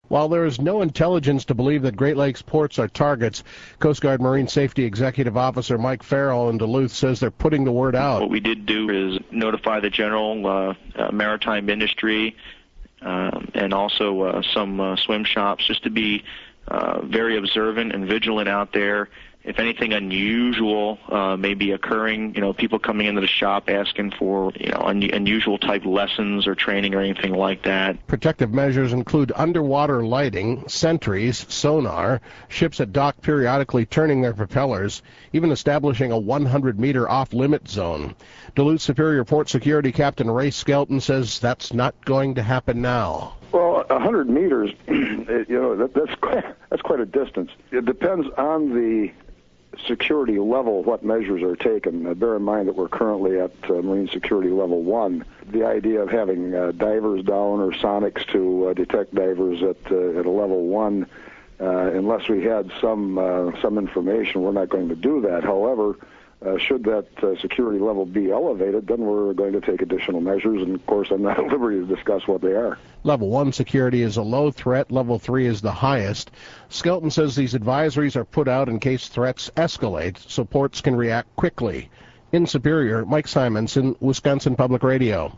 While there is no intelligence to believe that Great Lakes ports are targets, Coast Guard Marine Safety Executive Officer Mike Farrell in Duluth says they're putting the word out. What we did do is notify the general maritime industry and also some swim shops just to be very observant and vigilant out there. If anything unusual may be occurring, people coming into the shop asking for, unusual type lessons or training or anything like that. Protective measures include underwater lighting, sentries, sonar, ships at dock periodically turning their propellers, even establishing a 100-meter off-limit zone. Duluth Superior Port Security Captain Ray Skelton says that's not going to happen now. Well, 100 meters, that's quite a distance. It depends on the security level, what measures are taken. Bear in mind that we're currently at Marine Security Level 1. The idea of having divers down or sonics to detect divers at a Level 1, unless we had some information, we're not going to do that. However, should that security level be elevated, then we're going to take additional measures, and of course I'm not at liberty to discuss what they are. Level 1 security is a low threat. Level 3 is the highest. Skelton says these advisories are put out in case threats escalate, so ports can react quickly. In Superior, Mike Simonson, Wisconsin Public Radio.